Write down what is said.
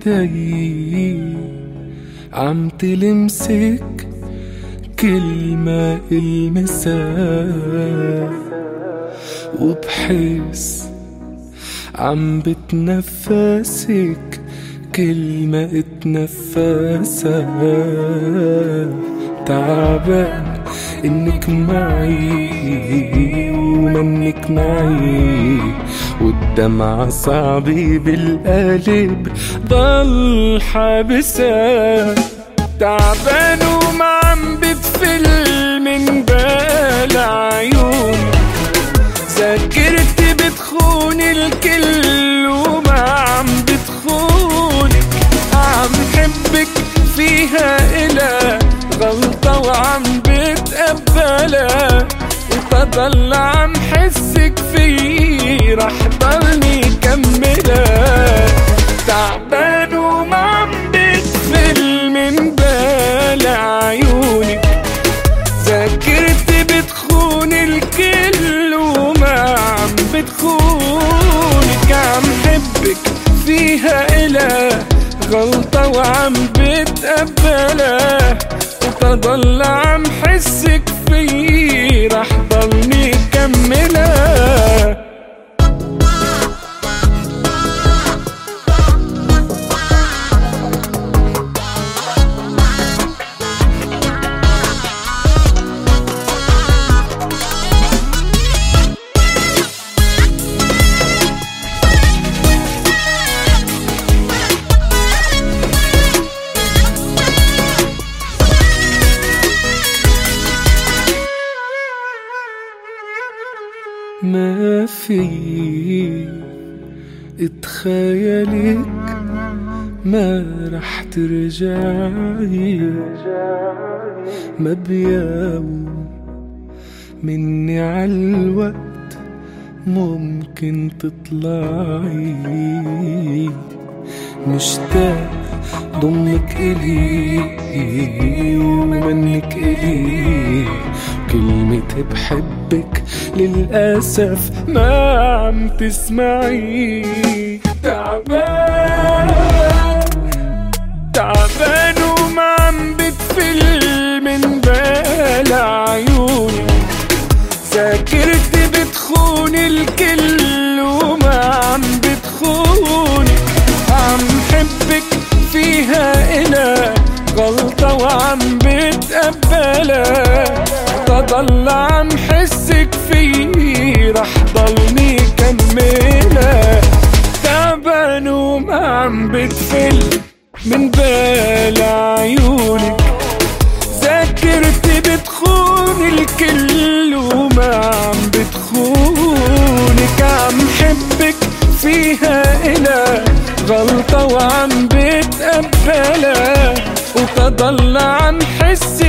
ايدي عم تلمسك كلمة المسها، وبحس عم بتنفسك كلمة اتنفسها. تعبان انك معي ومنك معي، والدمعة صعبة بالقلب ضل حابسها. تعبان وما عم بتفل من بال عيوني، ذاكرتي بتخون الكل وما عم بتخونك. عم حبك فيها إلى غلطة وعم بتقبلها، وتضل عم حسك فيه رح ضلني كملها. تعبان وما عم بتفل من بال عيونك، ذاكرتي بتخون الكل وما عم بتخونك. عم حبك فيها إلى غلطة وعم بتقبلها، وتضل عم حسك فيه رح ضلني كملها. ما في اتخيلك ما رح ترجعي، ما بيوم مني عالوقت ممكن تطلعي. مشتاق ضمك إلي ومنك إلي، كلمة بحبك للأسف ما عم تسمعي. تعبان وما عم بتفل من بال عيوني، ذاكرتي بتخون الكل وما عم بتخونك. عم حبك فيها إلى غلطة وعم بتقبلها، تضل عم حسك فيه رح ضلني كملها. تعبان وما عم بتفل من بال عيونك، ذاكرتي بتخون الكل وما عم بتخونك. عم حبك فيها إلى غلطة وعم بتقبلها، وتضل عم حسك